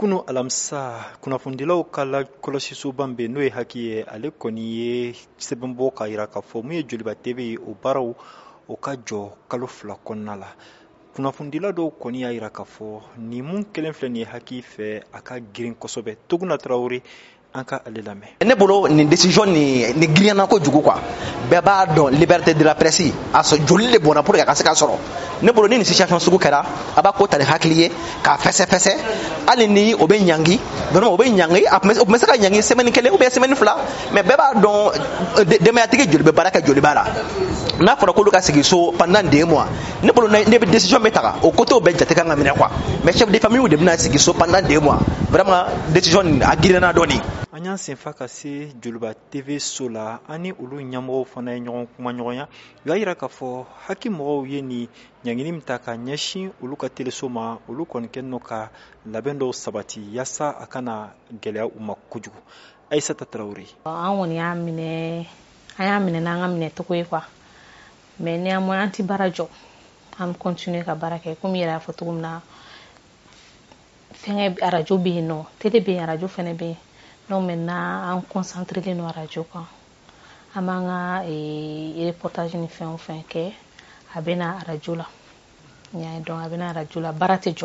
kunu alamisa kunnafondilaw ka lakɔlɔsisoba min bɛ n'o ye haki ye ale kɔni ye sɛbɛnbɔ k'a jira k'a fɔ mun ye joliba tv ye o baaraw o ka jɔ kalo 2 kɔnɔna la. Kunnafonidila dɔw kɔni y'a jira k'a fɔ nin mun kelen filɛ nin ye haki fɛ a ka girin kosɛbɛ. Tuguna Tarawele, an ka ale lamɛn. Ne bolo nin décision ni girinyana ko jugu quoi. Bɛɛ b'a dɔn liberté de la presse a sɔrɔ joli de bɔnna pour que a ka se ka sɔrɔ. Ne bolo ni situation sugu kɛra a b'a ko ta ni hakili ye k'a fɛsɛfɛsɛ hali ni o bɛ ɲangi vraiment o bɛ ɲangi o tun bɛ se ka ɲangi semaine 1 ou bien semaine 2 mais bɛɛ b'a dɔn denbayatigi joli bɛ baara kɛ joli b'a la. N'a fɔra k'olu ka sigi so pendant 2 mois ne bolo ne bɛ décision bɛ ta o côté bɛɛ jate kan ka minɛ quoi mais chef de famille de bɛna sigi so pendant 2 mois vraiment décision a girinna dɔɔni. An y'an senfa ka se Joliba TV so la an ni olu ɲɛmɔgɔw fana ye ɲɔgɔn kuma ɲɔgɔnya u y'a jira k'a fɔ haki mɔgɔw ye ni ɲangini min ta ka ɲɛsin olu ka teleso ma olu kɔni kɛlen don ka labɛn dɔw sabati yaasa a kana gɛlɛya u ma kojugu. Aissata Traoré. An kɔni y'a minɛ n'an ka minɛcogo ye quoi mais néanmoins an ti baara jɔ an continue ka baara kɛ comme yɛrɛ y'a fɔ cogo min na fɛngɛ arajo bɛ yen nɔ télé bɛ yen arajo fana bɛ yen. Donc maintenant, on concentre les noirs radio quoi. Amanga et reportage ni fɛn o fɛn kɛ a bɛna radio la. Nya donc a bɛna radio la baara tɛ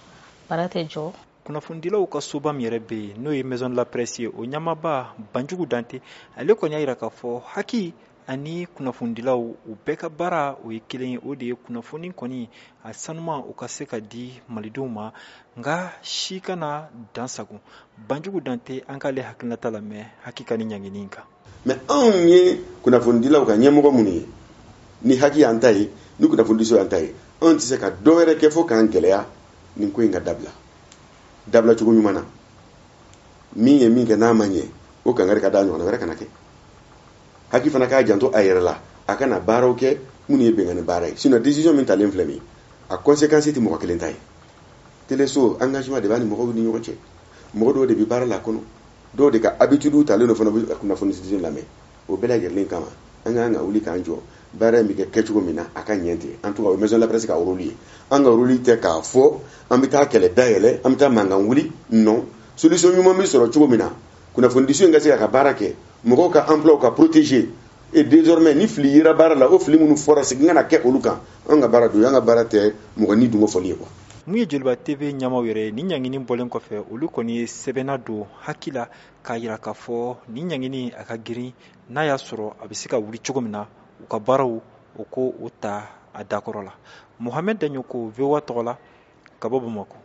jɔ. Kunnafonidilaw ka soba min yɛrɛ bɛ yen n'o ye maison de la presse ye o ɲamaba Banjugu Dante ale kɔni y'a jira k'a fɔ haki ani kunnafonidilaw u bɛɛ ka baara o ye kelen ye o de ye kunnafoni kɔni a sanuma o ka se ka di malidenw ma nka si kana dansago. Banjugu Dante an k'ale hakilinata lamɛn haki ka ni ɲangini kan. Mais anw ye kunnafonidilaw ka ɲɛmɔgɔ minnu ye ni haki y'an ta ye ni kunnafonidiso y'an ta ye anw tɛ se ka dɔ wɛrɛ kɛ fo k'an gɛlɛya nin ko in ka dabila cogo ɲuman na min ye min kɛ n'a ma ɲɛ o kangari ka da ɲɔgɔn wɛrɛ kana kɛ. Haki fana k'a janto a yɛrɛ la a kana baaraw kɛ minnu ye bɛnkanni baara ye sinon décision min talen filɛ nin a conséquence tɛ mɔgɔ kelen ta ye. Téléso engagement de b'a ni mɔgɔw ni ɲɔgɔn cɛ mɔgɔ dɔw de bɛ baara la kɔnɔ dɔw de ka habitude talen do fana bɛ kunnafoni sidi lamɛn o bɛɛ lajɛlen kama an ka wuli k'an jɔ baara in bɛ kɛ cogo min na a ka ɲɛ ten en tout cas o maison de la presse ka rôle ye an ka rôle tɛ k'a fɔ an bɛ taa kɛlɛ dayɛlɛ an bɛ taa mankan wuli non solution ɲuman bɛ sɔrɔ cogo min na kunnafonidiso in ka se ka baara kɛ mɔgɔw ka emploi ka protéger et désormais ni fili yera baara la o fili minnu fɔra segin kana kɛ olu kan an ka baara don an ka baara tɛ mɔgɔ ni dungo fɔli ye quoi. Mun ye Joliba TV ɲɛmaw yɛrɛ ni ɲangini bɔlen kɔfɛ olu kɔni ye sɛbɛnna don haki la k'a jira k'a fɔ ni ɲangini a ka girin n'a y'a sɔrɔ a bɛ se ka wuli cogo min na u ka baaraw o ko o ta a dakɔrɔ la. Mohamed Daɲoko VOA tɔgɔ la ka bɔ Bamakɔ.